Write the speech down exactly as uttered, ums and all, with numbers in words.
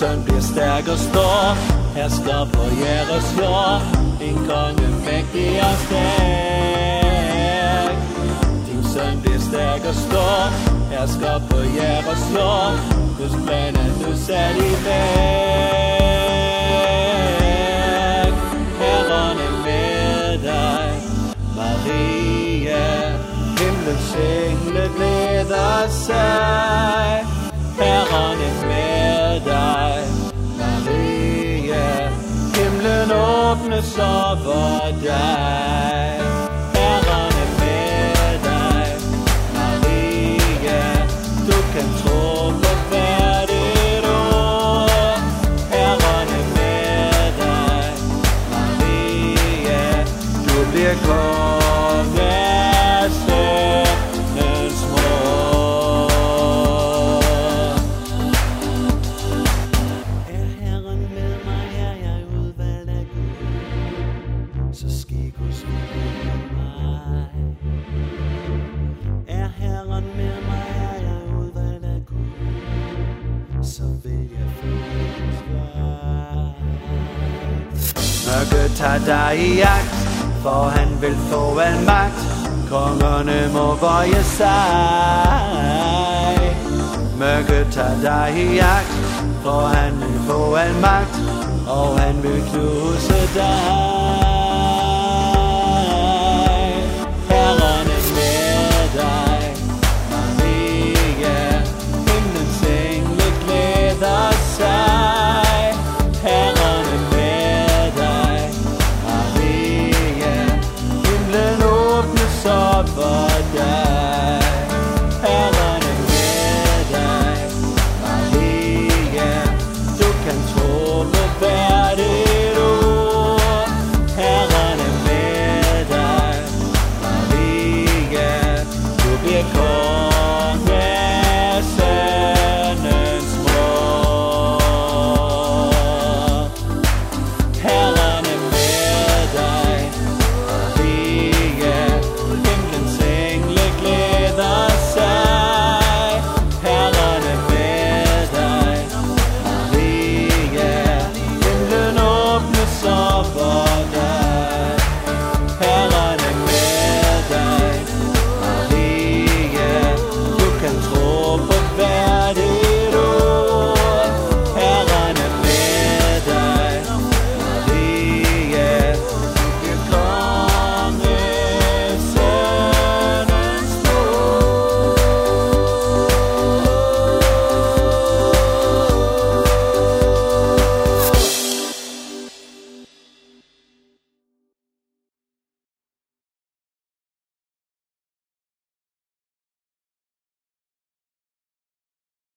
søn bliver stærk og stor, hersker på jeres jord. En konge mægtig og stærk. Din søn bliver stærk og stor, hersker på jeres jord. Guds plan er nu sat i værk. Herren er med dig, Maria. Himlens engle glæder sig. Herren er med dig, Maria. Himlen åbnes over dig. Herren er med dig, Maria. Du kan tro på hvert et ord. Herren er med dig, Maria. Du bliver konge af stjernens mor. Er Herren med mig, er jeg udvalgt af Gud, så ske Guds vilje med mig. Er Herren med mig, er jeg udvalgt af Gud, så vil jeg følge Guds vej. Mørket tager dig i jagt, for han vil få al magt. Kongerne må bøje sig. Mørket tager dig i jagt, for han vil få al magt, og han vil knuse dig. Herren er med dig, Maria. Himlens engle glæder sig. Herren er med dig, Maria. Himlen åbnes op for dig.